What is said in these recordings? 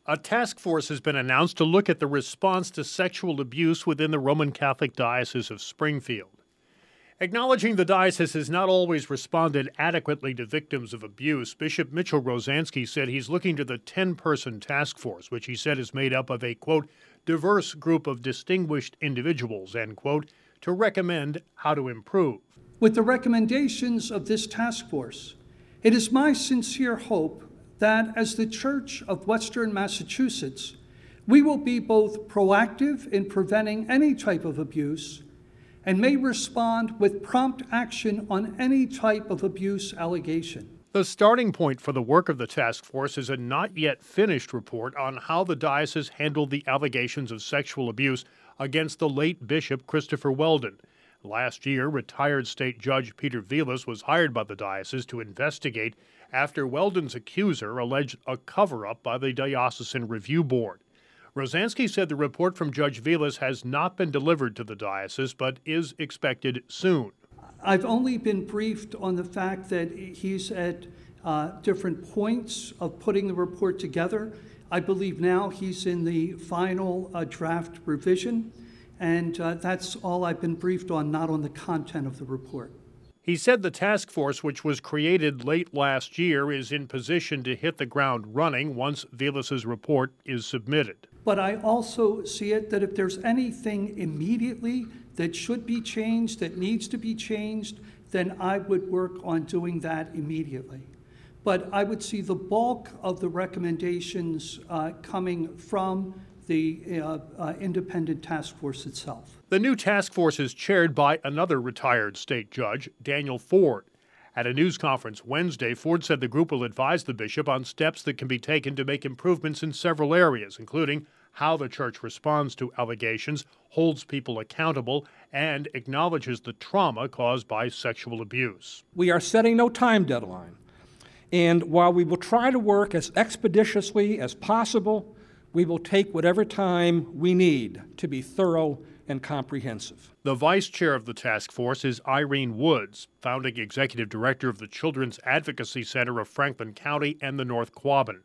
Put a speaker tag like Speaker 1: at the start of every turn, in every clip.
Speaker 1: A task force has been announced to look at the response to sexual abuse within the Roman Catholic Diocese of Springfield. Acknowledging the diocese has not always responded adequately to victims of abuse, Bishop Mitchell Rosansky said he's looking to the 10-person task force, which he said is made up of a, quote, diverse group of distinguished individuals, end quote, to recommend how to improve.
Speaker 2: With the recommendations of this task force, it is my sincere hope that as the Church of Western Massachusetts, we will be both proactive in preventing any type of abuse and may respond with prompt action on any type of abuse allegation.
Speaker 1: The starting point for the work of the task force is a not yet finished report on how the diocese handled the allegations of sexual abuse against the late Bishop Christopher Weldon. Last year, retired State Judge Peter Vilas was hired by the diocese to investigate after Weldon's accuser alleged a cover-up by the Diocesan Review Board. Rosansky said the report from Judge Vilas has not been delivered to the diocese, but is expected soon.
Speaker 2: I've only been briefed on the fact that he's at different points of putting the report together. I believe now he's in the final draft revision, and that's all I've been briefed on, not on the content of the report.
Speaker 1: He said the task force, which was created late last year, is in position to hit the ground running once Vilas's report is submitted.
Speaker 2: But I also see it that if there's anything immediately that should be changed, that needs to be changed, then I would work on doing that immediately. But I would see the bulk of the recommendations coming from the independent task force itself.
Speaker 1: The new task force is chaired by another retired state judge, Daniel Ford. At a news conference Wednesday, Ford said the group will advise the bishop on steps that can be taken to make improvements in several areas, including how the church responds to allegations, holds people accountable, and acknowledges the trauma caused by sexual abuse.
Speaker 3: We are setting no time deadline, and while we will try to work as expeditiously as possible, we will take whatever time we need to be thorough and comprehensive.
Speaker 1: The vice chair of the task force is Irene Woods, founding executive director of the Children's Advocacy Center of Franklin County and the North Quabbin.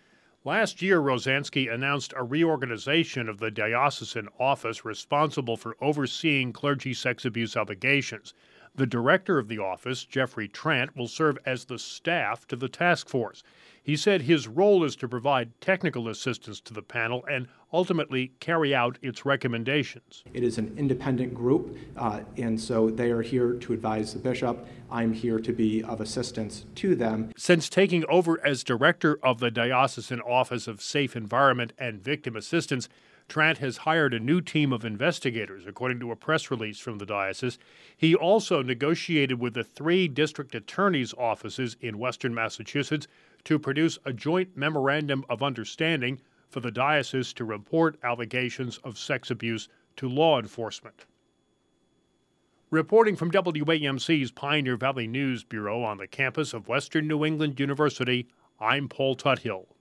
Speaker 1: Last year, Rosansky announced a reorganization of the diocesan office responsible for overseeing clergy sex abuse allegations. The director of the office, Jeffrey Trant, will serve as the staff to the task force. He said his role is to provide technical assistance to the panel and ultimately carry out its recommendations.
Speaker 4: It is an independent group, and so they are here to advise the bishop. I'm here to be of assistance to them.
Speaker 1: Since taking over as director of the Diocesan Office of Safe Environment and Victim Assistance, Trant has hired a new team of investigators, according to a press release from the diocese. He also negotiated with the 3 district attorneys' offices in western Massachusetts to produce a joint memorandum of understanding for the diocese to report allegations of sex abuse to law enforcement. Reporting from WAMC's Pioneer Valley News Bureau on the campus of Western New England University, I'm Paul Tuthill.